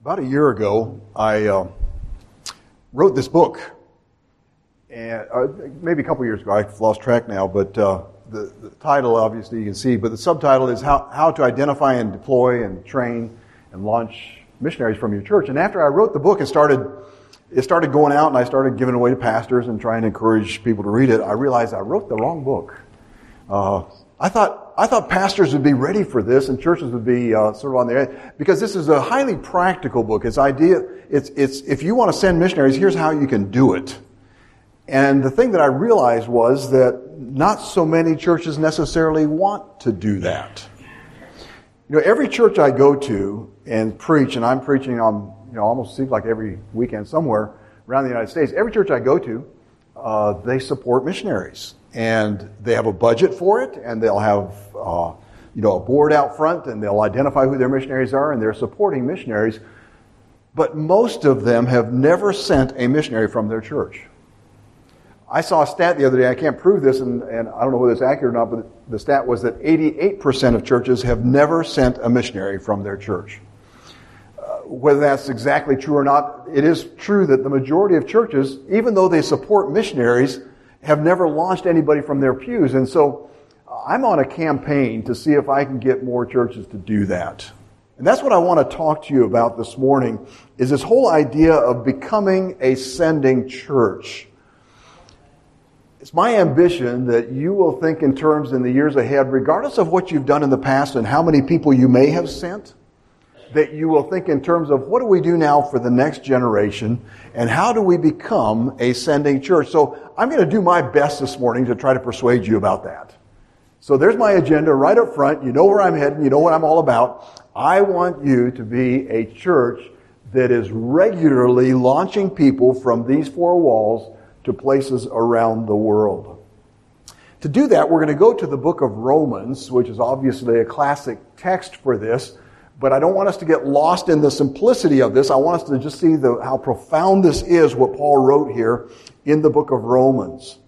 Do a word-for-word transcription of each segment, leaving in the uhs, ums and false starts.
About a year ago, I uh, wrote this book, and uh, maybe a couple years ago. I've lost track now, but uh, the, the title, obviously, you can see, but the subtitle is how, how to Identify and Deploy and Train and Launch Missionaries from Your Church. And after I wrote the book, it started, it started going out, and I started giving it away to pastors and trying to encourage people to read it. I realized I wrote the wrong book. Uh, I thought I thought pastors would be ready for this and churches would be uh, sort of on their edge, because this is a highly practical book. It's idea. It's it's if you want to send missionaries, here's how you can do it. And the thing that I realized was that not so many churches necessarily want to do that. You know, every church I go to and preach, and I'm preaching on, you know, almost seems like every weekend somewhere around the United States. Every church I go to, uh, they support missionaries. And they have a budget for it, and they'll have, uh, you know, a board out front, and they'll identify who their missionaries are, and they're supporting missionaries. But most of them have never sent a missionary from their church. I saw a stat the other day. I can't prove this, and, and I don't know whether it's accurate or not, but the stat was that eighty-eight percent of churches have never sent a missionary from their church. Uh, whether that's exactly true or not, it is true that the majority of churches, even though they support missionaries, have never launched anybody from their pews. And so I'm on a campaign to see if I can get more churches to do that. And that's what I want to talk to you about this morning, is this whole idea of becoming a sending church. It's my ambition that you will think in terms in the years ahead, regardless of what you've done in the past and how many people you may have sent, that you will think in terms of what do we do now for the next generation and how do we become a sending church. So I'm going to do my best this morning to try to persuade you about that. So there's my agenda right up front. You know where I'm heading. You know what I'm all about. I want you to be a church that is regularly launching people from these four walls to places around the world. To do that, we're going to go to the book of Romans, which is obviously a classic text for this. But I don't want us to get lost in the simplicity of this. I want us to just see the, how profound this is, what Paul wrote here in the book of Romans.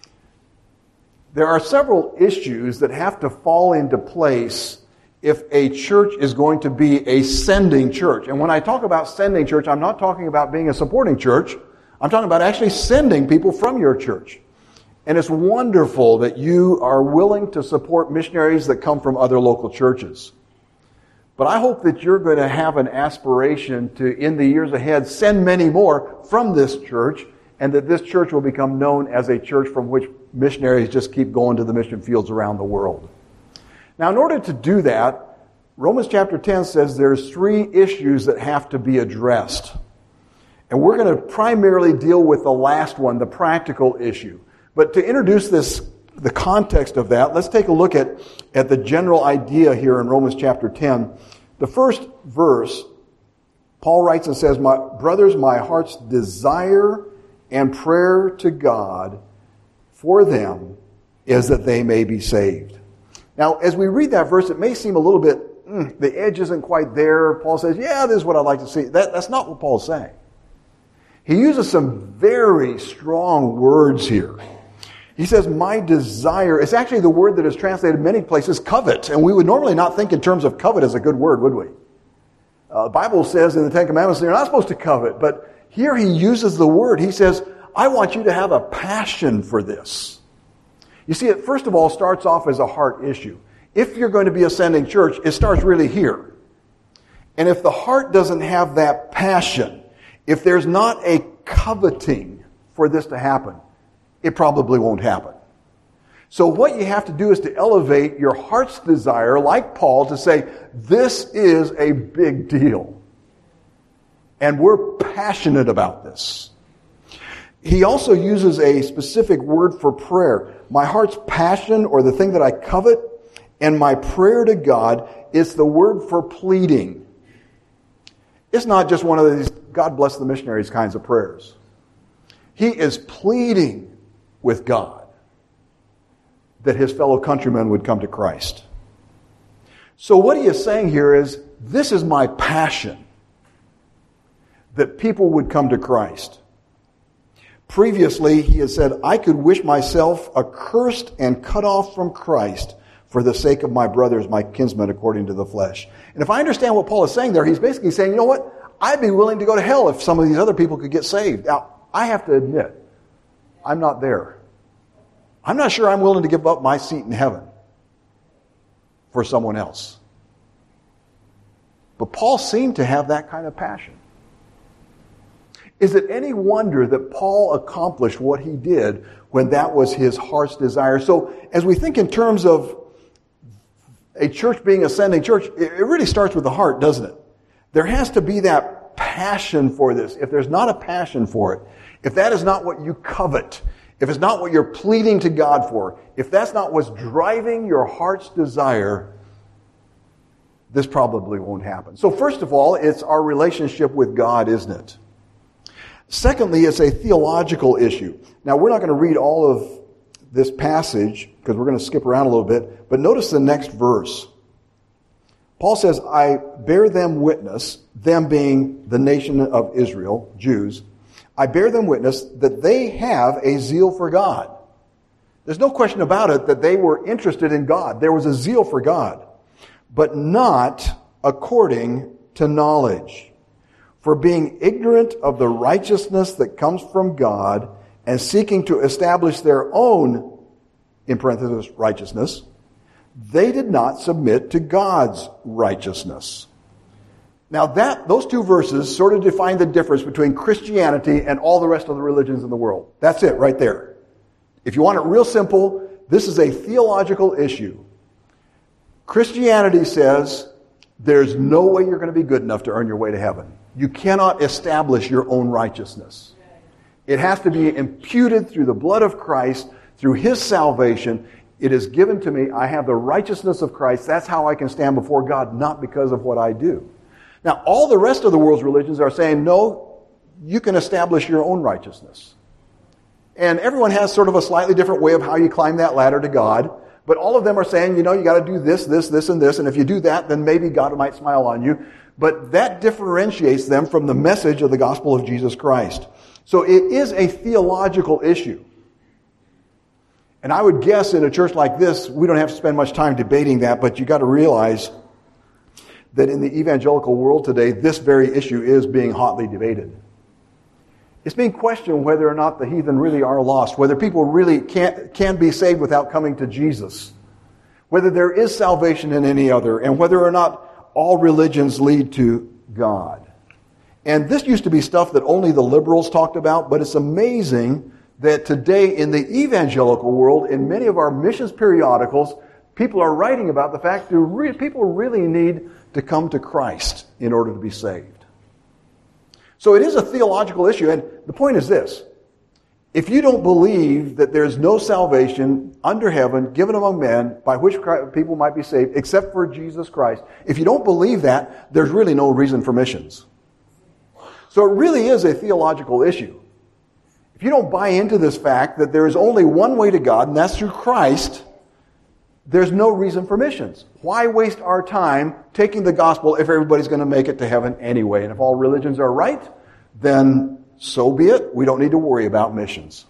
There are several issues that have to fall into place if a church is going to be a sending church. And when I talk about sending church, I'm not talking about being a supporting church. I'm talking about actually sending people from your church. And it's wonderful that you are willing to support missionaries that come from other local churches. But I hope that you're going to have an aspiration to, in the years ahead, send many more from this church, and that this church will become known as a church from which missionaries just keep going to the mission fields around the world. Now, in order to do that, Romans chapter ten says there's three issues that have to be addressed. And we're going to primarily deal with the last one, the practical issue. But to introduce this the context of that, let's take a look at, at the general idea here in Romans chapter ten. The first verse, Paul writes and says, "My brothers, my heart's desire and prayer to God for them is that they may be saved." Now, as we read that verse, it may seem a little bit, mm, the edge isn't quite there. Paul says, yeah, this is what I'd like to see. That, that's not what Paul's saying. He uses some very strong words here. He says, my desire, it's actually the word that is translated in many places, covet. And we would normally not think in terms of covet as a good word, would we? Uh, the Bible says in the Ten Commandments, you're not supposed to covet. But here he uses the word. He says, I want you to have a passion for this. You see, it first of all starts off as a heart issue. If you're going to be a sending church, it starts really here. And if the heart doesn't have that passion, if there's not a coveting for this to happen, it probably won't happen. So what you have to do is to elevate your heart's desire, like Paul, to say, this is a big deal. And we're passionate about this. He also uses a specific word for prayer. My heart's passion, or the thing that I covet, and my prayer to God is the word for pleading. It's not just one of these, God bless the missionaries kinds of prayers. He is pleading with God that his fellow countrymen would come to Christ. So what he is saying here is, this is my passion, that people would come to Christ. Previously, he has said, I could wish myself accursed and cut off from Christ for the sake of my brothers, my kinsmen, according to the flesh. And if I understand what Paul is saying there, he's basically saying, you know what? I'd be willing to go to hell if some of these other people could get saved. Now, I have to admit, I'm not there. I'm not sure I'm willing to give up my seat in heaven for someone else. But Paul seemed to have that kind of passion. Is it any wonder that Paul accomplished what he did when that was his heart's desire? So as we think in terms of a church being ascending church, it really starts with the heart, doesn't it? There has to be that passion for this. If there's not a passion for it, if that is not what you covet, if it's not what you're pleading to God for, if that's not what's driving your heart's desire, this probably won't happen. So first of all, it's our relationship with God, isn't it? Secondly, it's a theological issue. Now, we're not going to read all of this passage because we're going to skip around a little bit, but notice the next verse. Paul says, I bear them witness, them being the nation of Israel, Jews, I bear them witness that they have a zeal for God. There's no question about it that they were interested in God. There was a zeal for God, but not according to knowledge. For being ignorant of the righteousness that comes from God and seeking to establish their own, in parentheses, righteousness, they did not submit to God's righteousness. Now that, those two verses sort of define the difference between Christianity and all the rest of the religions in the world. That's it right there. If you want it real simple, this is a theological issue. Christianity says there's no way you're going to be good enough to earn your way to heaven. You cannot establish your own righteousness. It has to be imputed through the blood of Christ, through His salvation. It is given to me. I have the righteousness of Christ. That's how I can stand before God, not because of what I do. Now, all the rest of the world's religions are saying, no, you can establish your own righteousness. And everyone has sort of a slightly different way of how you climb that ladder to God. But all of them are saying, you know, you got to do this, this, this, and this. And if you do that, then maybe God might smile on you. But that differentiates them from the message of the gospel of Jesus Christ. So it is a theological issue. And I would guess in a church like this, we don't have to spend much time debating that, but you got to realize that in the evangelical world today, this very issue is being hotly debated. It's being questioned whether or not the heathen really are lost, whether people really can, can be saved without coming to Jesus, whether there is salvation in any other, and whether or not all religions lead to God. And this used to be stuff that only the liberals talked about, but it's amazing that today in the evangelical world, in many of our missions periodicals, people are writing about the fact that re- people really need to come to Christ in order to be saved. So it is a theological issue, and the point is this. If you don't believe that there's no salvation under heaven given among men by which people might be saved except for Jesus Christ, if you don't believe that, there's really no reason for missions. So it really is a theological issue. If you don't buy into this fact that there is only one way to God, and that's through Christ, there's no reason for missions. Why waste our time taking the gospel if everybody's going to make it to heaven anyway? And if all religions are right, then so be it. We don't need to worry about missions.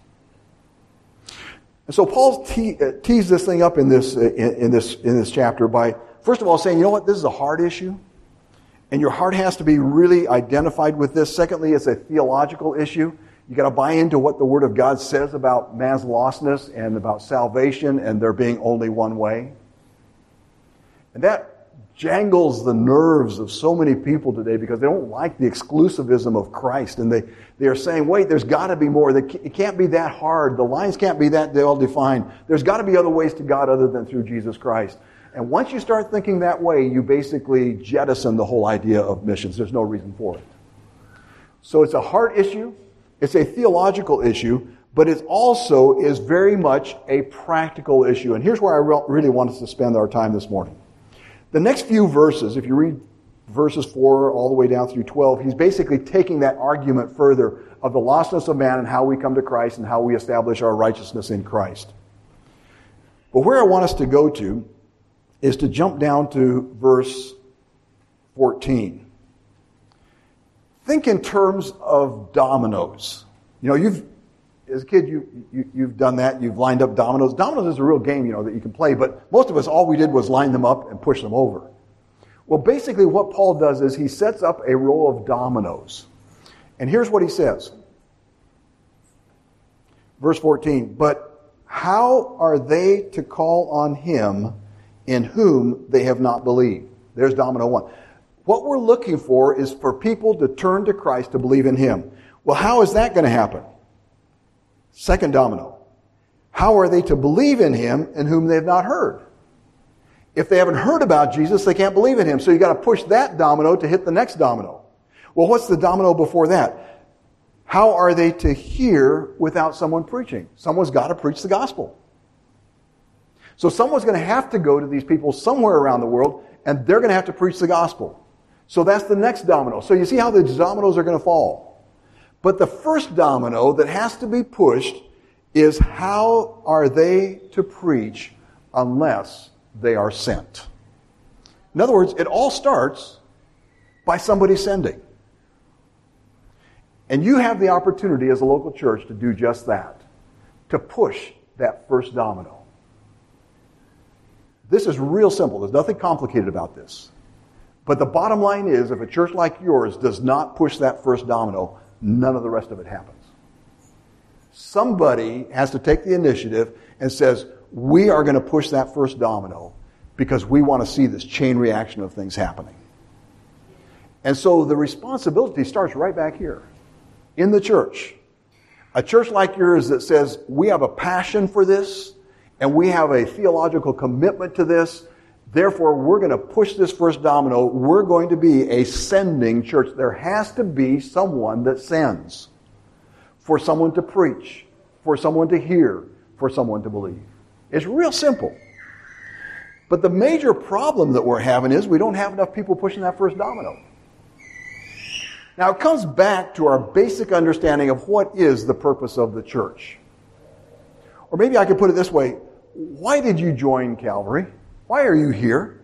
And so Paul te- uh, teased this thing up in this, uh, in, in this in this chapter by, first of all, saying, you know what, this is a hard issue. And your heart has to be really identified with this. Secondly, it's a theological issue. You got to buy into what the Word of God says about man's lostness and about salvation and there being only one way. And that jangles the nerves of so many people today because they don't like the exclusivism of Christ. And they, they are saying, wait, there's got to be more. It can't be that hard. The lines can't be that well defined. There's got to be other ways to God other than through Jesus Christ. And once you start thinking that way, you basically jettison the whole idea of missions. There's no reason for it. So it's a heart issue. It's a theological issue, but it also is very much a practical issue. And here's where I re- really want us to spend our time this morning. The next few verses, if you read verses four all the way down through twelve, he's basically taking that argument further of the lostness of man and how we come to Christ and how we establish our righteousness in Christ. But where I want us to go to is to jump down to verse fourteen. Think in terms of dominoes. You know, you've, as a kid, you, you, you've done that. You've lined up dominoes. Dominoes is a real game, you know, that you can play. But most of us, all we did was line them up and push them over. Well, basically what Paul does is he sets up a row of dominoes. And here's what he says. Verse fourteen, but how are they to call on him in whom they have not believed? There's domino one. What we're looking for is for people to turn to Christ to believe in him. Well, how is that going to happen? Second domino. How are they to believe in him in whom they have not heard? If they haven't heard about Jesus, they can't believe in him. So you got to push that domino to hit the next domino. Well, what's the domino before that? How are they to hear without someone preaching? Someone's got to preach the gospel. So someone's going to have to go to these people somewhere around the world, and they're going to have to preach the gospel. So that's the next domino. So you see how the dominoes are going to fall. But the first domino that has to be pushed is how are they to preach unless they are sent? In other words, it all starts by somebody sending. And you have the opportunity as a local church to do just that, to push that first domino. This is real simple. There's nothing complicated about this. But the bottom line is, if a church like yours does not push that first domino, none of the rest of it happens. Somebody has to take the initiative and says, we are going to push that first domino because we want to see this chain reaction of things happening. And so the responsibility starts right back here in the church. A church like yours that says, we have a passion for this and we have a theological commitment to this, therefore we're going to push this first domino. We're going to be a sending church. There has to be someone that sends for someone to preach, for someone to hear, for someone to believe. It's real simple. But the major problem that we're having is we don't have enough people pushing that first domino. Now it comes back to our basic understanding of what is the purpose of the church. Or maybe I could put it this way. Why did you join Calvary? Why are you here?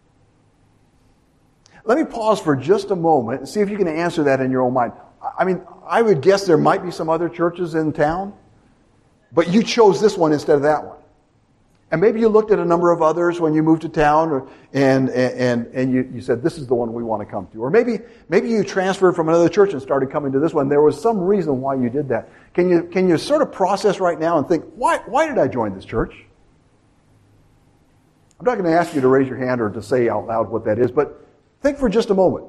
Let me pause for just a moment and see if you can answer that in your own mind. I mean, I would guess there might be some other churches in town, but you chose this one instead of that one. And maybe you looked at a number of others when you moved to town, or, and and and you, you said, this is the one we want to come to. Or maybe maybe you transferred from another church and started coming to this one. There was some reason why you did that. Can you can you sort of process right now and think, why why did I join this church? I'm not going to ask you to raise your hand or to say out loud what that is, but think for just a moment.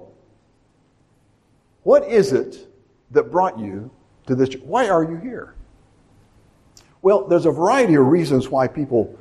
What is it that brought you to this church? Why are you here? Well, there's a variety of reasons why people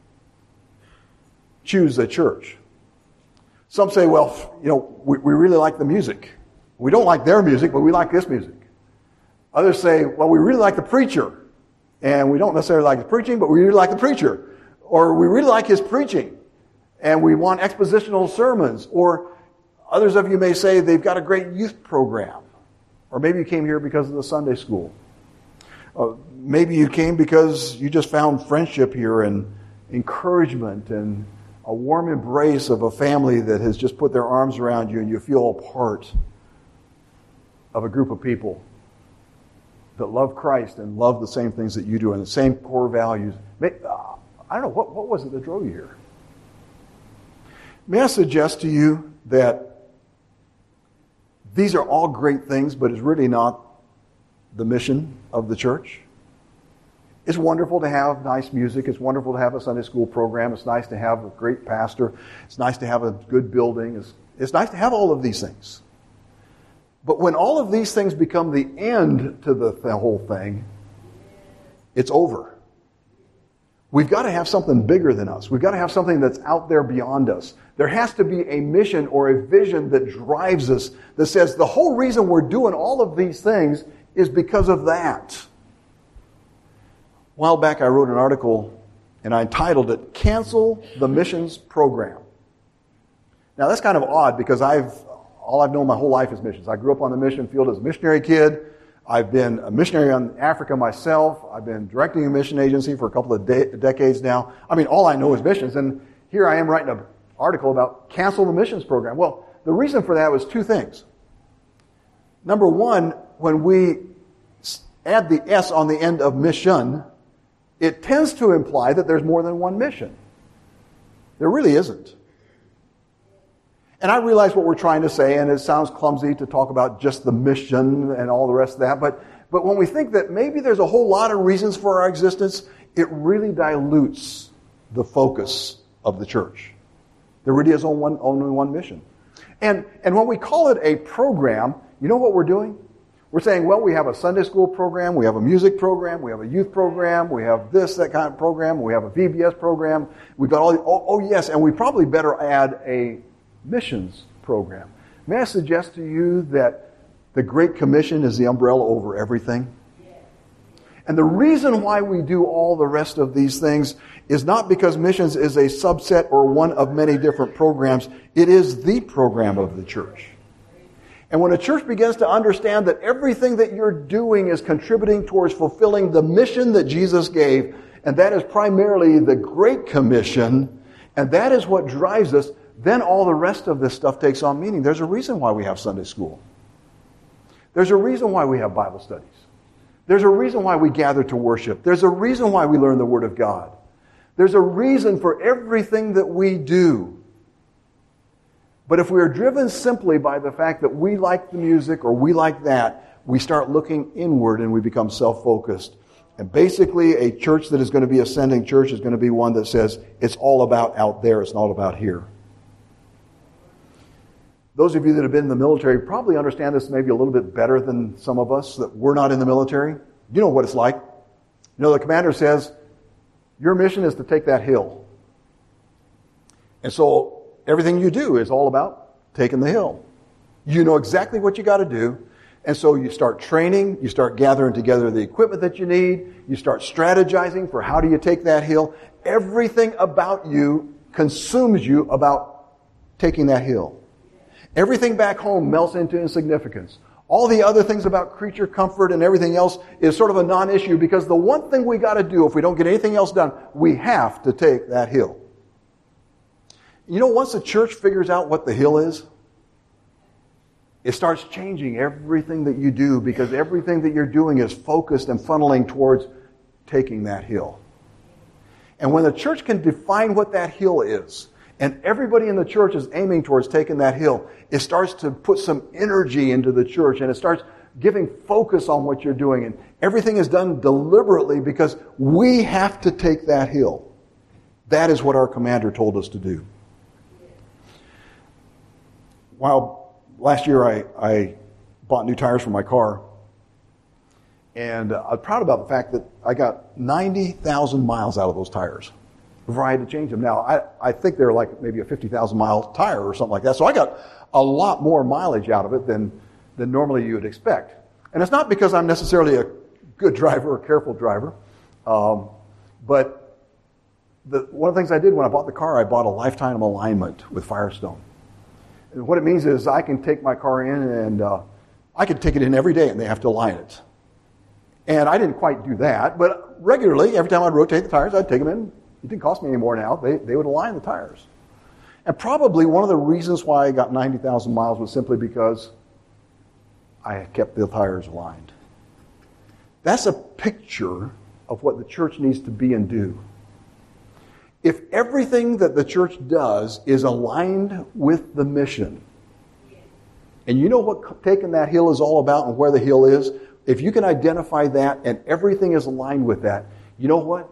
choose a church. Some say, well, you know, we, we really like the music. We don't like their music, but we like this music. Others say, well, we really like the preacher. And we don't necessarily like the preaching, but we really like the preacher. Or we really like his preaching. And we want expositional sermons. Or others of you may say they've got a great youth program. Or maybe you came here because of the Sunday school. Uh, maybe you came because you just found friendship here and encouragement and a warm embrace of a family that has just put their arms around you and you feel a part of a group of people that love Christ and love the same things that you do and the same core values. I don't know, what, what was it that drove you here? May I suggest to you that these are all great things, but it's really not the mission of the church? It's wonderful to have nice music. It's wonderful to have a Sunday school program. It's nice to have a great pastor. It's nice to have a good building. It's, it's nice to have all of these things. But when all of these things become the end to the, the whole thing, it's over. We've got to have something bigger than us. We've got to have something that's out there beyond us. There has to be a mission or a vision that drives us, that says the whole reason we're doing all of these things is because of that. A while back I wrote an article and I entitled it, Cancel the Missions Program. Now that's kind of odd because I've all I've known my whole life is missions. I grew up on the mission field as a missionary kid. I've been a missionary in Africa myself. I've been directing a mission agency for a couple of de- decades now. I mean, all I know is missions. And here I am writing an article about cancel the missions program. Well, the reason for that was two things. Number one, when we add the S on the end of mission, it tends to imply that there's more than one mission. There really isn't. And I realize what we're trying to say, and it sounds clumsy to talk about just the mission and all the rest of that, but, but when we think that maybe there's a whole lot of reasons for our existence, it really dilutes the focus of the church. There really is only one, only one mission. And, and when we call it a program, you know what we're doing? We're saying, well, we have a Sunday school program, we have a music program, we have a youth program, we have this, that kind of program, we have a V B S program, we've got all the, oh, oh yes, and we probably better add a missions program. May I suggest to you that the Great Commission is the umbrella over everything? And the reason why we do all the rest of these things is not because missions is a subset or one of many different programs. It is the program of the church. And when a church begins to understand that everything that you're doing is contributing towards fulfilling the mission that Jesus gave, and that is primarily the Great Commission, and that is what drives us, then all the rest of this stuff takes on meaning. There's a reason why we have Sunday school. There's a reason why we have Bible studies. There's a reason why we gather to worship. There's a reason why we learn the Word of God. There's a reason for everything that we do. But if we are driven simply by the fact that we like the music or we like that, we start looking inward and we become self-focused. And basically, a church that is going to be ascending church is going to be one that says, it's all about out there, it's not about here. Those of you that have been in the military probably understand this maybe a little bit better than some of us that we're not in the military. You know what it's like. You know, the commander says, your mission is to take that hill. And so everything you do is all about taking the hill. You know exactly what you got to do. And so you start training, you start gathering together the equipment that you need, you start strategizing for how do you take that hill. Everything about you consumes you about taking that hill. Everything back home melts into insignificance. All the other things about creature comfort and everything else is sort of a non-issue because the one thing we got to do if we don't get anything else done, we have to take that hill. You know, once the church figures out what the hill is, it starts changing everything that you do because everything that you're doing is focused and funneling towards taking that hill. And when the church can define what that hill is, and everybody in the church is aiming towards taking that hill, it starts to put some energy into the church and it starts giving focus on what you're doing. And everything is done deliberately because we have to take that hill. That is what our commander told us to do. While last year I, I bought new tires for my car, and uh, I'm proud about the fact that I got ninety thousand miles out of those tires before I had to change them. Now, I, I think they're like maybe a fifty thousand mile tire or something like that. So I got a lot more mileage out of it than, than normally you would expect. And it's not because I'm necessarily a good driver or a careful driver. Um, but the, one of the things I did when I bought the car, I bought a lifetime alignment with Firestone. And what it means is I can take my car in and uh, I can take it in every day and they have to align it. And I didn't quite do that, but regularly, every time I'd rotate the tires, I'd take them in. It didn't cost me any more now. They, they would align the tires. And probably one of the reasons why I got ninety thousand miles was simply because I kept the tires aligned. That's a picture of what the church needs to be and do. If everything that the church does is aligned with the mission, and you know what taking that hill is all about and where the hill is, if you can identify that and everything is aligned with that, you know what?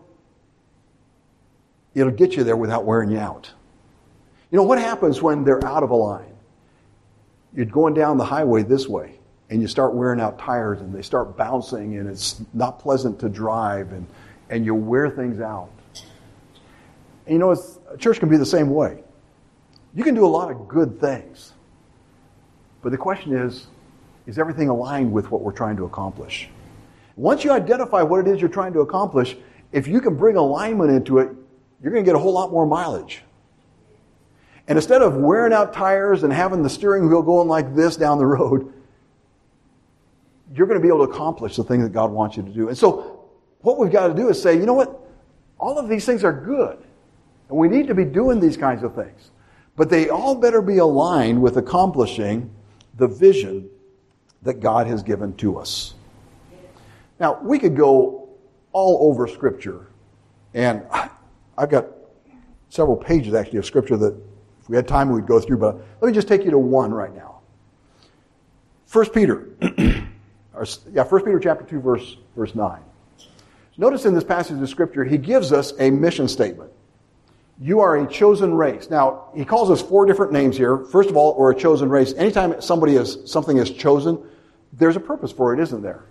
It'll get you there without wearing you out. You know, what happens when they're out of a line? You're going down the highway this way, and you start wearing out tires, and they start bouncing, and it's not pleasant to drive, and, and you wear things out. And you know, it's, a church can be the same way. You can do a lot of good things, but the question is, is everything aligned with what we're trying to accomplish? Once you identify what it is you're trying to accomplish, if you can bring alignment into it, you're going to get a whole lot more mileage. And instead of wearing out tires and having the steering wheel going like this down the road, you're going to be able to accomplish the thing that God wants you to do. And so what we've got to do is say, you know what? All of these things are good. And we need to be doing these kinds of things. But they all better be aligned with accomplishing the vision that God has given to us. Now, we could go all over Scripture. And I've got several pages, actually, of Scripture that If we had time, we'd go through, but let me just take you to one right now. First Peter, or, yeah, First Peter chapter two, verse, verse nine. Notice in this passage of Scripture, he gives us a mission statement. You are a chosen race. Now, he calls us four different names here. First of all, we're a chosen race. Anytime somebody is something is chosen, there's a purpose for it, isn't there?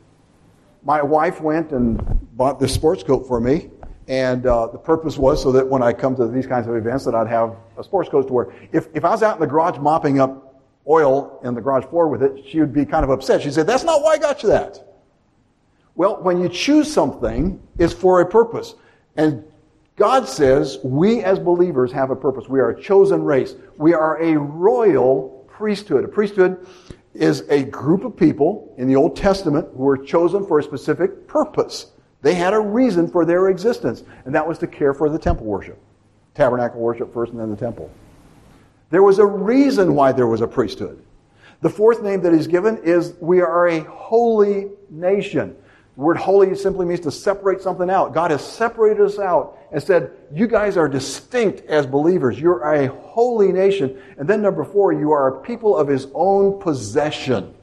My wife went and bought this sports coat for me, and uh, the purpose was so that when I come to these kinds of events that I'd have a sports coat to wear. If, if I was out in the garage mopping up oil in the garage floor with it, she would be kind of upset. She'd say, that's not why I got you that. Well, when you choose something, it's for a purpose. And God says we as believers have a purpose. We are a chosen race. We are a royal priesthood. A priesthood is a group of people in the Old Testament who were chosen for a specific purpose. They had a reason for their existence, and that was to care for the temple worship. Tabernacle worship first and then the temple. There was a reason why there was a priesthood. The fourth name that is given is we are a holy nation. The word holy simply means to separate something out. God has separated us out and said, you guys are distinct as believers. You're a holy nation. And then number four, you are a people of His own possession.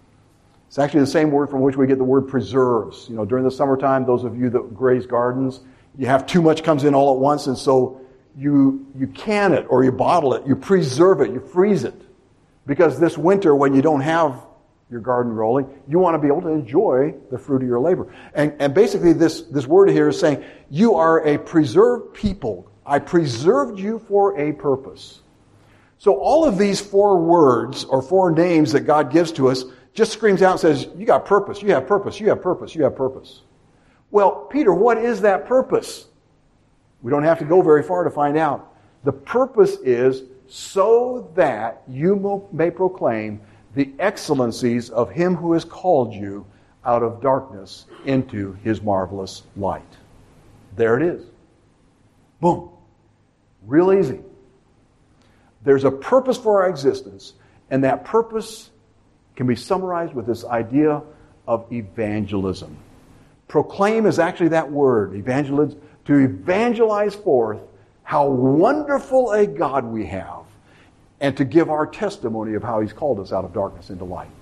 It's actually the same word from which we get the word preserves. You know, during the summertime, those of you that graze gardens, you have too much comes in all at once, and so you you can it or you bottle it, you preserve it, you freeze it. Because this winter, when you don't have your garden rolling, you want to be able to enjoy the fruit of your labor. And, and basically this, this word here is saying, you are a preserved people. I preserved you for a purpose. So all of these four words or four names that God gives to us just screams out and says, you got purpose, you have purpose, you have purpose, you have purpose. Well, Peter, what is that purpose? We don't have to go very far to find out. The purpose is so that you may proclaim the excellencies of Him who has called you out of darkness into His marvelous light. There it is. Boom. Real easy. There's a purpose for our existence, and that purpose can be summarized with this idea of evangelism. Proclaim is actually that word, evangelism, to evangelize forth how wonderful a God we have, and to give our testimony of how He's called us out of darkness into light.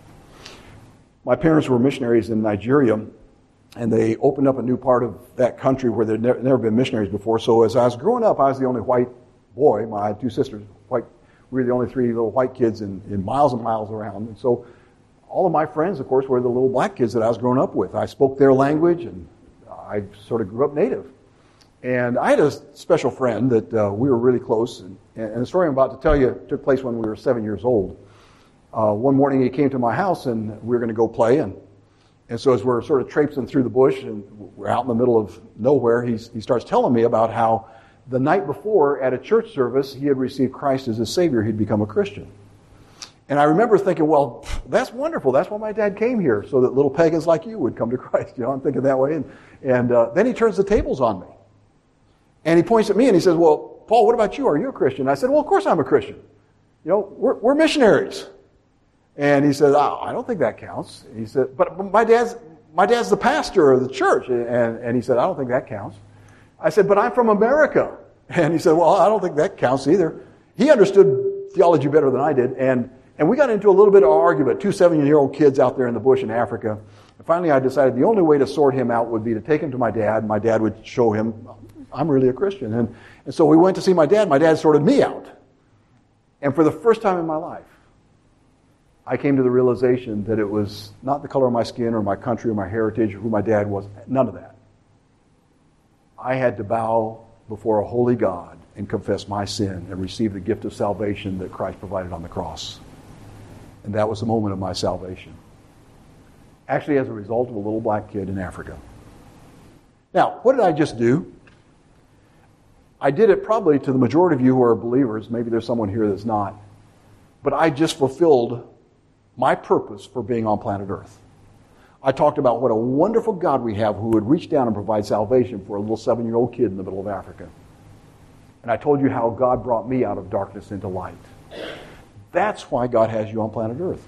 My parents were missionaries in Nigeria, and they opened up a new part of that country where there'd never been missionaries before. So as I was growing up, I was the only white boy. My, I had two sisters. White, we were the only three little white kids in, in miles and miles around. And so all of my friends, of course, were the little black kids that I was growing up with. I spoke their language, and I sort of grew up native. And I had a special friend that uh, we were really close. And, and the story I'm about to tell you took place when we were seven years old. Uh, one morning he came to my house, and we were going to go play. And, and so as we're sort of traipsing through the bush, and we're out in the middle of nowhere, he's, he starts telling me about how the night before at a church service, he had received Christ as his Savior. He'd become a Christian. And I remember thinking, well, that's wonderful. That's why my dad came here, so that little pagans like you would come to Christ. You know, I'm thinking that way. And, and uh, then he turns the tables on me. And he points at me and he says, well, Paul, what about you? Are you a Christian? I said, well, of course I'm a Christian. You know, we're, we're missionaries. And he said, oh, I don't think that counts. He said, but my dad's my dad's the pastor of the church. And, and he said, I don't think that counts. I said, but I'm from America. And he said, well, I don't think that counts either. He understood theology better than I did. And, and we got into a little bit of argument, two seven-year-old kids out there in the bush in Africa. And finally I decided the only way to sort him out would be to take him to my dad. My dad would show him, I'm really a Christian. And, and so we went to see my dad. My dad sorted me out. And for the first time in my life, I came to the realization that it was not the color of my skin or my country or my heritage or who my dad was. None of that. I had to bow before a holy God and confess my sin and receive the gift of salvation that Christ provided on the cross. And that was the moment of my salvation. Actually, as a result of a little black kid in Africa. Now, what did I just do? I did it probably to the majority of you who are believers. Maybe there's someone here that's not. But I just fulfilled my purpose for being on planet Earth. I talked about what a wonderful God we have who would reach down and provide salvation for a little seven-year-old kid in the middle of Africa. And I told you how God brought me out of darkness into light. That's why God has you on planet Earth.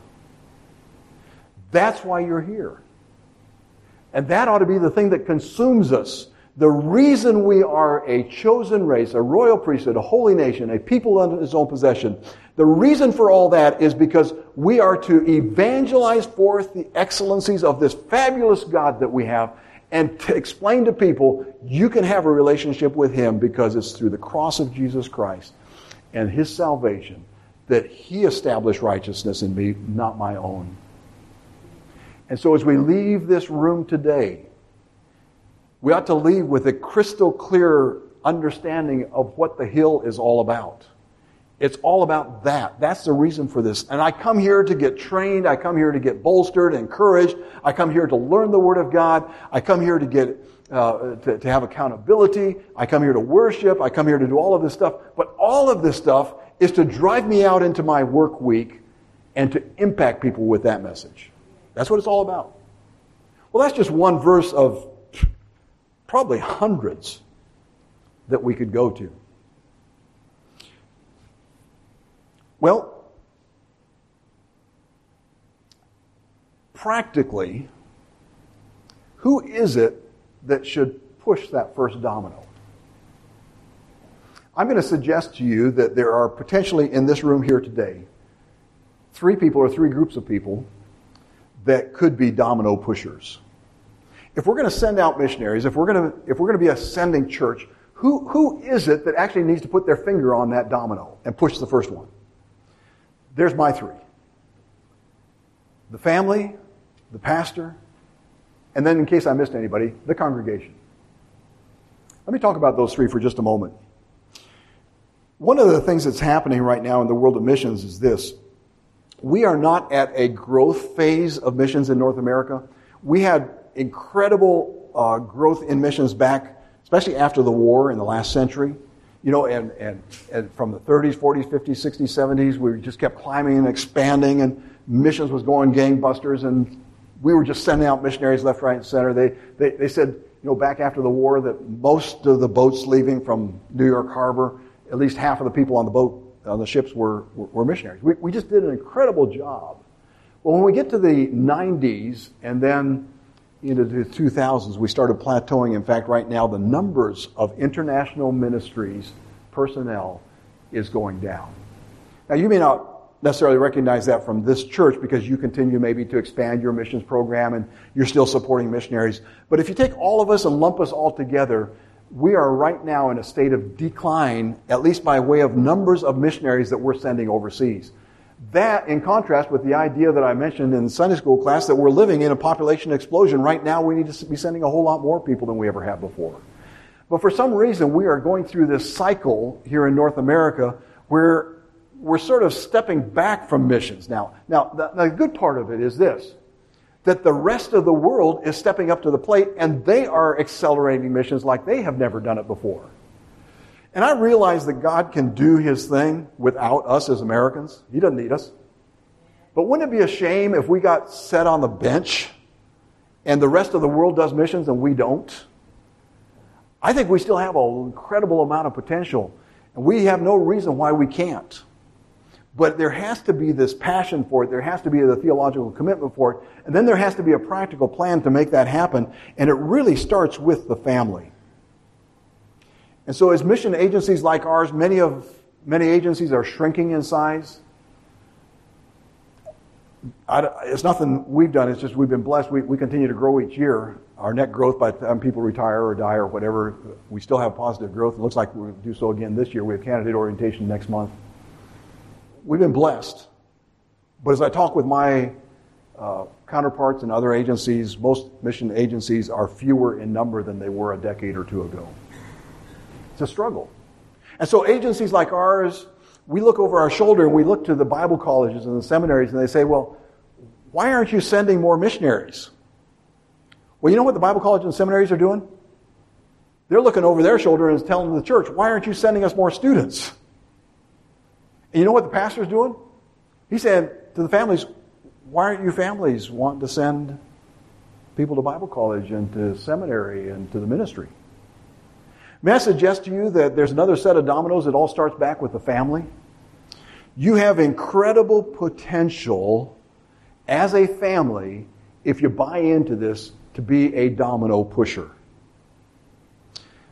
That's why you're here. And that ought to be the thing that consumes us. The reason we are a chosen race, a royal priesthood, a holy nation, a people unto his own possession, the reason for all that is because we are to evangelize forth the excellencies of this fabulous God that we have and to explain to people you can have a relationship with him because it's through the cross of Jesus Christ and his salvation that he established righteousness in me, not my own. And so as we leave this room today, we ought to leave with a crystal clear understanding of what the hill is all about. It's all about that. That's the reason for this. And I come here to get trained. I come here to get bolstered, encouraged. I come here to learn the Word of God. I come here to get uh, to, to have accountability. I come here to worship. I come here to do all of this stuff. But all of this stuff is to drive me out into my work week and to impact people with that message. That's what it's all about. Well, that's just one verse of probably hundreds that we could go to. Well, practically, who is it that should push that first domino? I'm going to suggest to you that there are potentially in this room here today three people or three groups of people that could be domino pushers. If we're going to send out missionaries, if we're going to if we're going to be a sending church, who who is it that actually needs to put their finger on that domino and push the first one? There's my three. The family, the pastor, and then in case I missed anybody, the congregation. Let me talk about those three for just a moment. One of the things that's happening right now in the world of missions is this. We are not at a growth phase of missions in North America. We had incredible uh, growth in missions back, especially after the war in the last century. You know, and, and, and from the thirties, forties, fifties, sixties, seventies, we just kept climbing and expanding, and missions was going gangbusters, and we were just sending out missionaries left, right, and center. They, they, they said, you know, back after the war that most of the boats leaving from New York Harbor, at least half of the people on the boat, on the ships were, were, were missionaries. We, we just did an incredible job. Well, when we get to the nineties and then into the two thousands, we started plateauing. In fact, right now, the numbers of international ministries personnel is going down. Now, you may not necessarily recognize that from this church because you continue maybe to expand your missions program and you're still supporting missionaries. But if you take all of us and lump us all together, we are right now in a state of decline, at least by way of numbers of missionaries that we're sending overseas. That, in contrast with the idea that I mentioned in Sunday school class, that we're living in a population explosion. Right now, we need to be sending a whole lot more people than we ever have before. But for some reason, we are going through this cycle here in North America where we're sort of stepping back from missions. Now, now the, the good part of it is this, that the rest of the world is stepping up to the plate, and they are accelerating missions like they have never done it before. And I realize that God can do his thing without us as Americans. He doesn't need us. But wouldn't it be a shame if we got set on the bench and the rest of the world does missions and we don't? I think we still have an incredible amount of potential, and we have no reason why we can't. But there has to be this passion for it. There has to be the theological commitment for it. And then there has to be a practical plan to make that happen. And it really starts with the family. And so as mission agencies like ours, many of many agencies are shrinking in size. I, it's nothing we've done. It's just we've been blessed. We, we continue to grow each year. Our net growth by the time people retire or die or whatever, we still have positive growth. It looks like we'll do so again this year. We have candidate orientation next month. We've been blessed. But as I talk with my uh, counterparts in other agencies, most mission agencies are fewer in number than they were a decade or two ago. It's a struggle. And so agencies like ours, we look over our shoulder and we look to the Bible colleges and the seminaries and they say, well, why aren't you sending more missionaries? Well, you know what the Bible colleges and seminaries are doing? They're looking over their shoulder and telling the church, why aren't you sending us more students? And you know what the pastor's doing? He said to the families, why aren't you families wanting to send people to Bible college and to seminary and to the ministry? May I suggest to you that there's another set of dominoes that all starts back with the family? You have incredible potential as a family if you buy into this to be a domino pusher.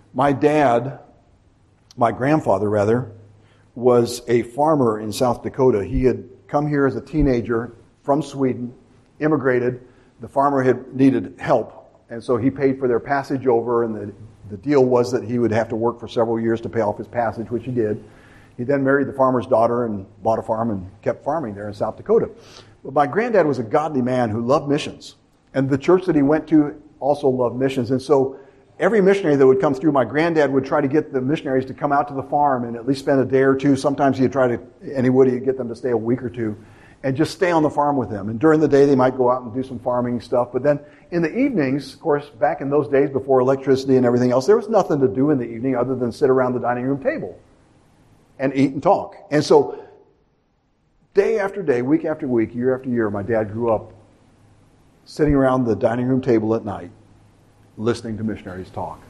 My dad, my grandfather rather, was a farmer in South Dakota. He had come here as a teenager from Sweden, immigrated. The farmer had needed help, and so he paid for their passage over, and the, the deal was that he would have to work for several years to pay off his passage, which he did. He then married the farmer's daughter and bought a farm and kept farming there in South Dakota. But my granddad was a godly man who loved missions, and the church that he went to also loved missions, and so every missionary that would come through, my granddad would try to get the missionaries to come out to the farm and at least spend a day or two. Sometimes he'd try to, and he would, he'd get them to stay a week or two and just stay on the farm with them. And during the day, they might go out and do some farming stuff. But then in the evenings, of course, back in those days before electricity and everything else, there was nothing to do in the evening other than sit around the dining room table and eat and talk. And so day after day, week after week, year after year, my dad grew up sitting around the dining room table at night, listening to missionaries talk.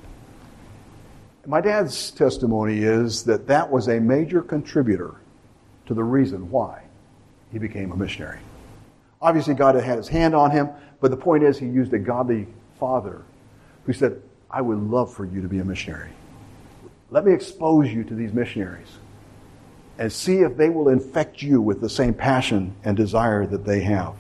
My dad's testimony is that that was a major contributor to the reason why he became a missionary. Obviously, God had had his hand on him, but the point is he used a godly father who said, I would love for you to be a missionary. Let me expose you to these missionaries and see if they will infect you with the same passion and desire that they have.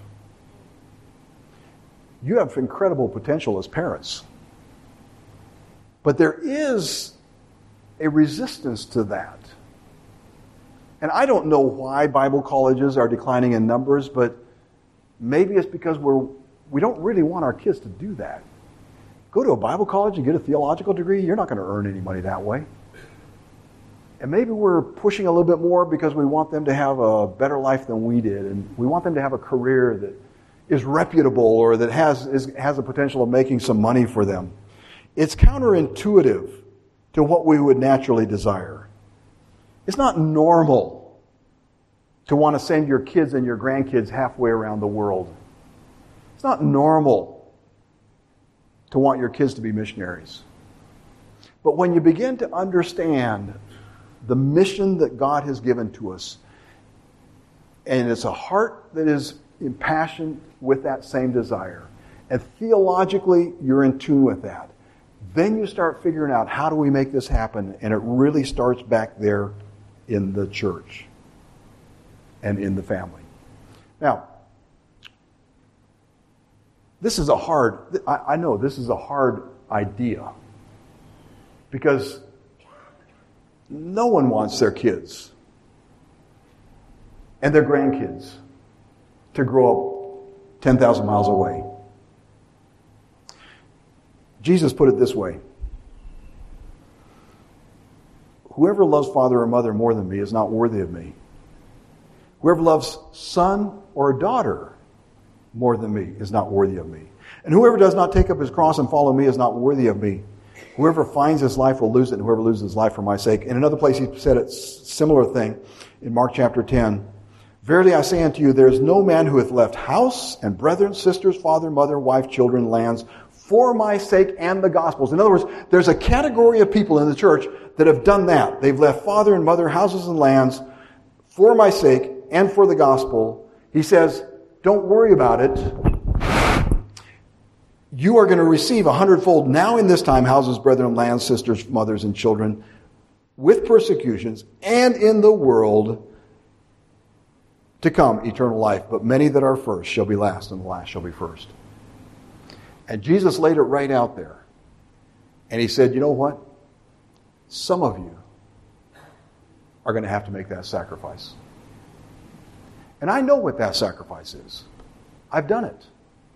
You have incredible potential as parents. But there is a resistance to that. And I don't know why Bible colleges are declining in numbers, but maybe it's because we're, we don't really want our kids to do that. Go to a Bible college and get a theological degree, you're not going to earn any money that way. And maybe we're pushing a little bit more because we want them to have a better life than we did, and we want them to have a career that is reputable or that has is, has the potential of making some money for them. It's counterintuitive to what we would naturally desire. It's not normal to want to send your kids and your grandkids halfway around the world. It's not normal to want your kids to be missionaries. But when you begin to understand the mission that God has given to us, and it's a heart that is impassioned with that same desire, and theologically you're in tune with that, then you start figuring out, how do we make this happen? And it really starts back there in the church and in the family. Now, this is a hard, I, I know this is a hard idea, because no one wants their kids and their grandkids to grow up ten thousand miles away. Jesus put it this way: whoever loves father or mother more than me is not worthy of me. Whoever loves son or daughter more than me is not worthy of me. And whoever does not take up his cross and follow me is not worthy of me. Whoever finds his life will lose it, and whoever loses his life for my sake. In another place he said a similar thing in Mark chapter ten. Verily I say unto you, there is no man who hath left house and brethren, sisters, father, mother, wife, children, lands, for my sake and the gospel's. In other words, there's a category of people in the church that have done that. They've left father and mother, houses and lands, for my sake and for the gospel. He says, don't worry about it. You are going to receive a hundredfold now in this time, houses, brethren, lands, sisters, mothers, and children, with persecutions, and in the world to come eternal life. But many that are first shall be last, and the last shall be first. And Jesus laid it right out there. And he said, you know what? Some of you are going to have to make that sacrifice. And I know what that sacrifice is. I've done it.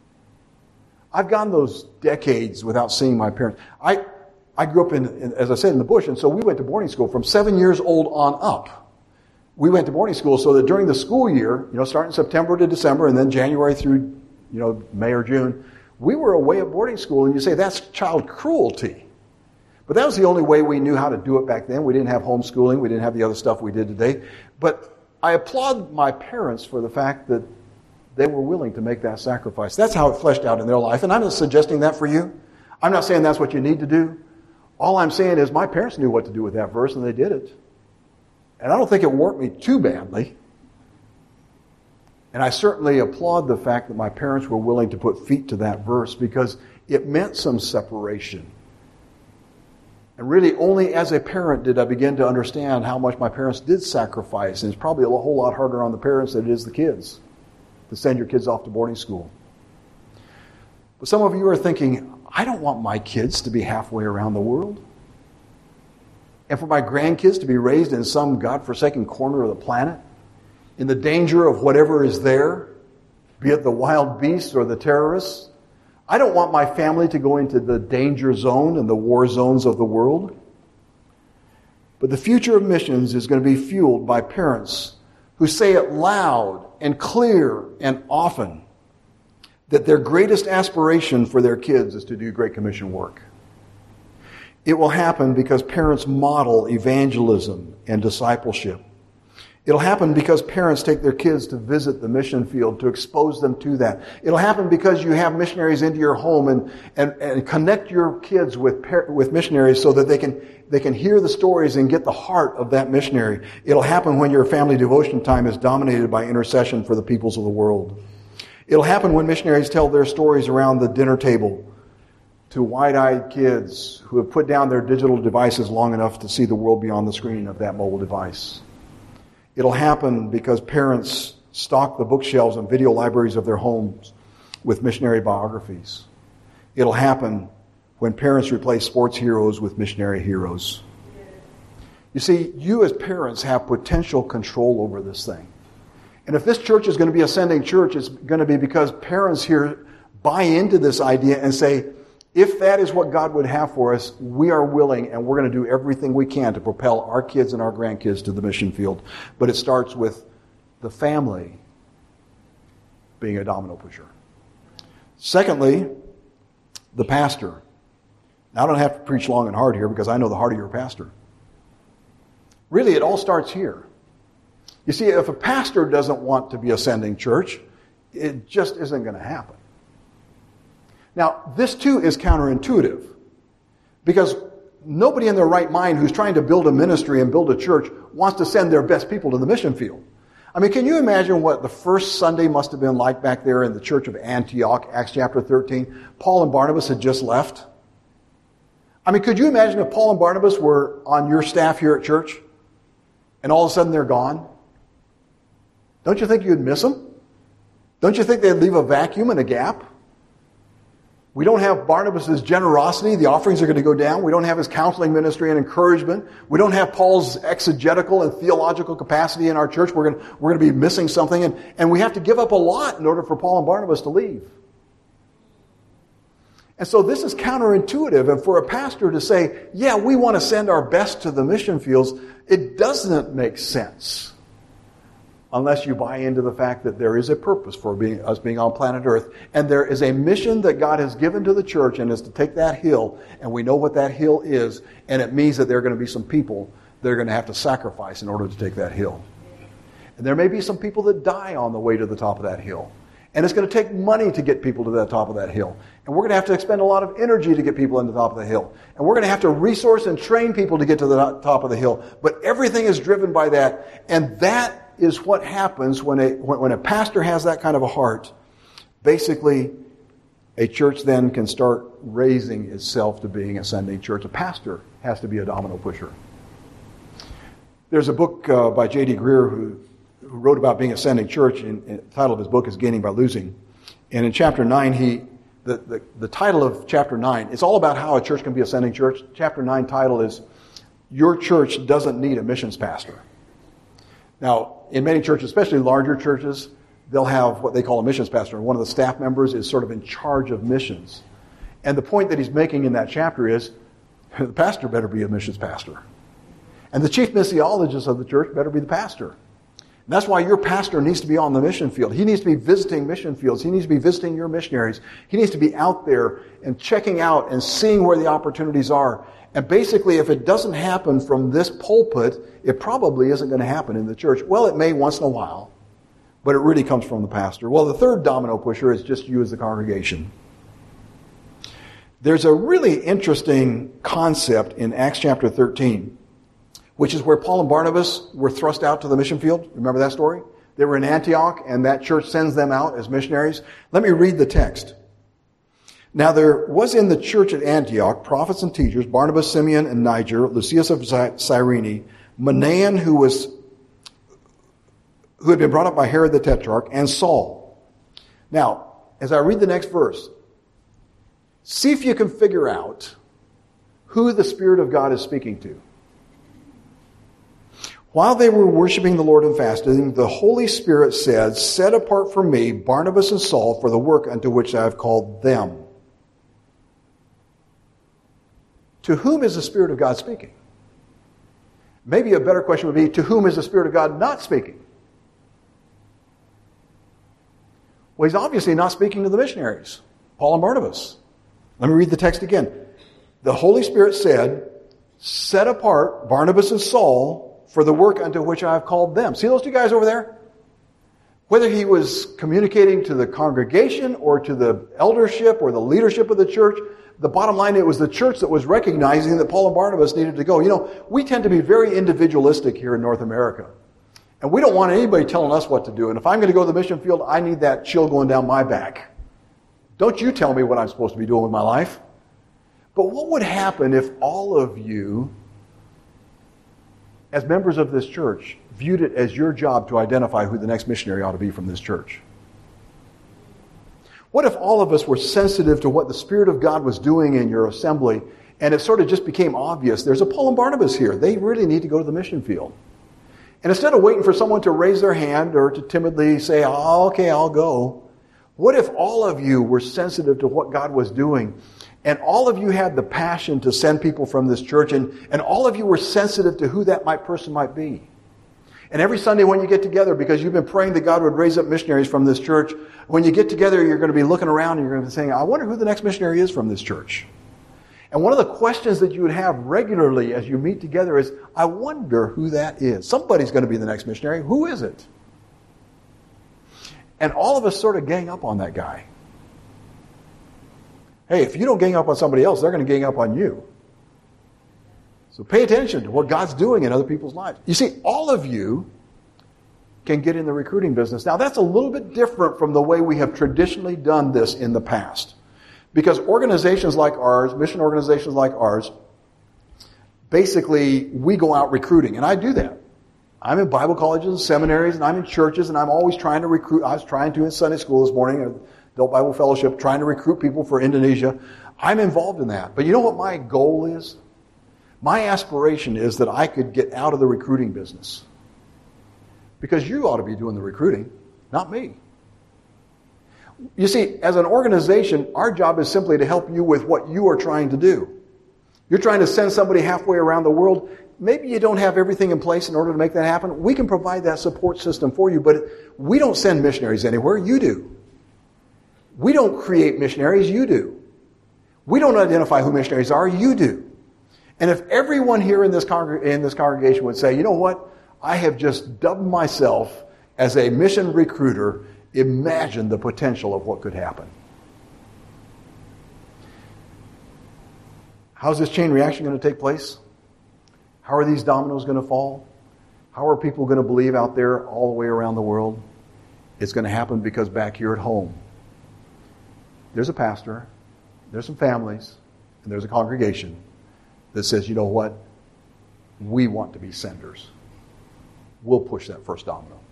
I've gone those decades without seeing my parents. I I grew up in, in, as I said, in the bush, and so we went to boarding school from seven years old on up. We went to boarding school so that during the school year, you know, starting September to December, and then January through, you know, May or June, we were away at boarding school, and you say that's child cruelty. But that was the only way we knew how to do it back then. We didn't have homeschooling. We didn't have the other stuff we did today. But I applaud my parents for the fact that they were willing to make that sacrifice. That's how it fleshed out in their life. And I'm not suggesting that for you. I'm not saying that's what you need to do. All I'm saying is my parents knew what to do with that verse, and they did it. And I don't think it warped me too badly. And I certainly applaud the fact that my parents were willing to put feet to that verse, because it meant some separation. And really only as a parent did I begin to understand how much my parents did sacrifice. And it's probably a whole lot harder on the parents than it is the kids to send your kids off to boarding school. But some of you are thinking, I don't want my kids to be halfway around the world. And for my grandkids to be raised in some godforsaken corner of the planet, in the danger of whatever is there, be it the wild beasts or the terrorists. I don't want my family to go into the danger zone and the war zones of the world. But the future of missions is going to be fueled by parents who say it loud and clear and often that their greatest aspiration for their kids is to do Great Commission work. It will happen because parents model evangelism and discipleship. It'll happen because parents take their kids to visit the mission field, to expose them to that. It'll happen because you have missionaries into your home and, and, and connect your kids with with missionaries so that they can they can hear the stories and get the heart of that missionary. It'll happen when your family devotion time is dominated by intercession for the peoples of the world. It'll happen when missionaries tell their stories around the dinner table to wide-eyed kids who have put down their digital devices long enough to see the world beyond the screen of that mobile device. It'll happen because parents stock the bookshelves and video libraries of their homes with missionary biographies. It'll happen when parents replace sports heroes with missionary heroes. You see, you as parents have potential control over this thing. And if this church is going to be a sending church, it's going to be because parents here buy into this idea and say, if that is what God would have for us, we are willing and we're going to do everything we can to propel our kids and our grandkids to the mission field. But it starts with the family being a domino pusher. Secondly, the pastor. Now, I don't have to preach long and hard here because I know the heart of your pastor. Really, it all starts here. You see, if a pastor doesn't want to be a sending church, it just isn't going to happen. Now, this too is counterintuitive because nobody in their right mind who's trying to build a ministry and build a church wants to send their best people to the mission field. I mean, can you imagine what the first Sunday must have been like back there in the church of Antioch, Acts chapter thirteen? Paul and Barnabas had just left. I mean, could you imagine if Paul and Barnabas were on your staff here at church and all of a sudden they're gone? Don't you think you'd miss them? Don't you think they'd leave a vacuum and a gap? We don't have Barnabas' generosity. The offerings are going to go down. We don't have his counseling ministry and encouragement. We don't have Paul's exegetical and theological capacity in our church. We're going to, we're going to be missing something. And, and we have to give up a lot in order for Paul and Barnabas to leave. And so this is counterintuitive. And for a pastor to say, yeah, we want to send our best to the mission fields, it doesn't make sense. Unless you buy into the fact that there is a purpose for being, us being on planet Earth. And there is a mission that God has given to the church, and is to take that hill, and we know what that hill is, and it means that there are going to be some people that are going to have to sacrifice in order to take that hill. And there may be some people that die on the way to the top of that hill. And it's going to take money to get people to the top of that hill. And we're going to have to expend a lot of energy to get people to the top of the hill. And we're going to have to resource and train people to get to the top of the hill. But everything is driven by that, and that is what happens when a when, when a pastor has that kind of a heart. Basically, a church then can start raising itself to being a sending church. A pastor has to be a domino pusher. There's a book uh, by J D Greer who, who wrote about being a sending church, and, and the title of his book is Gaining by Losing. And in chapter nine, he the, the, the title of chapter nine, it's all about how a church can be a sending church. Chapter nine title is, Your Church Doesn't Need a Missions Pastor. Now, in many churches, especially larger churches, they'll have what they call a missions pastor. And one of the staff members is sort of in charge of missions. And the point that he's making in that chapter is, the pastor better be a missions pastor. And the chief missiologist of the church better be the pastor. And that's why your pastor needs to be on the mission field. He needs to be visiting mission fields. He needs to be visiting your missionaries. He needs to be out there and checking out and seeing where the opportunities are. And basically, if it doesn't happen from this pulpit, it probably isn't going to happen in the church. Well, it may once in a while, but it really comes from the pastor. Well, the third domino pusher is just you as the congregation. There's a really interesting concept in Acts chapter thirteen, which is where Paul and Barnabas were thrust out to the mission field. Remember that story? They were in Antioch, and that church sends them out as missionaries. Let me read the text. Now there was in the church at Antioch prophets and teachers, Barnabas, Simeon, and Niger, Lucius of Cyrene, Manaen, who was who had been brought up by Herod the Tetrarch, and Saul. Now, as I read the next verse, see if you can figure out who the Spirit of God is speaking to. While they were worshiping the Lord and fasting, the Holy Spirit said, "Set apart for me Barnabas and Saul for the work unto which I have called them." To whom is the Spirit of God speaking? Maybe a better question would be, to whom is the Spirit of God not speaking? Well, he's obviously not speaking to the missionaries, Paul and Barnabas. Let me read the text again. The Holy Spirit said, "Set apart Barnabas and Saul for the work unto which I have called them." See those two guys over there? Whether he was communicating to the congregation or to the eldership or the leadership of the church, the bottom line, it was the church that was recognizing that Paul and Barnabas needed to go. You know, we tend to be very individualistic here in North America. And we don't want anybody telling us what to do. And if I'm going to go to the mission field, I need that chill going down my back. Don't you tell me what I'm supposed to be doing with my life. But what would happen if all of you, as members of this church, viewed it as your job to identify who the next missionary ought to be from this church? What if all of us were sensitive to what the Spirit of God was doing in your assembly, and it sort of just became obvious, there's a Paul and Barnabas here. They really need to go to the mission field. And instead of waiting for someone to raise their hand or to timidly say, "Oh, okay, I'll go," what if all of you were sensitive to what God was doing, and all of you had the passion to send people from this church, and, and all of you were sensitive to who that might, person might be? And every Sunday when you get together, because you've been praying that God would raise up missionaries from this church, when you get together, you're going to be looking around and you're going to be saying, "I wonder who the next missionary is from this church." And one of the questions that you would have regularly as you meet together is, "I wonder who that is. Somebody's going to be the next missionary. Who is it?" And all of us sort of gang up on that guy. Hey, if you don't gang up on somebody else, they're going to gang up on you. So pay attention to what God's doing in other people's lives. You see, all of you can get in the recruiting business. Now, that's a little bit different from the way we have traditionally done this in the past. Because organizations like ours, mission organizations like ours, basically, we go out recruiting. And I do that. I'm in Bible colleges and seminaries, and I'm in churches, and I'm always trying to recruit. I was trying to in Sunday school this morning, at Adult Bible Fellowship, trying to recruit people for Indonesia. I'm involved in that. But you know what my goal is? My aspiration is that I could get out of the recruiting business. Because you ought to be doing the recruiting, not me. You see, as an organization, our job is simply to help you with what you are trying to do. You're trying to send somebody halfway around the world. Maybe you don't have everything in place in order to make that happen. We can provide that support system for you, but we don't send missionaries anywhere. You do. We don't create missionaries. You do. We don't identify who missionaries are. You do. And if everyone here in this, congreg- in this congregation would say, "You know what? I have just dubbed myself as a mission recruiter," imagine the potential of what could happen. How's this chain reaction going to take place? How are these dominoes going to fall? How are people going to believe out there all the way around the world? It's going to happen because back here at home, there's a pastor, there's some families, and there's a congregation that says, "You know what? We want to be senders. We'll push that first domino."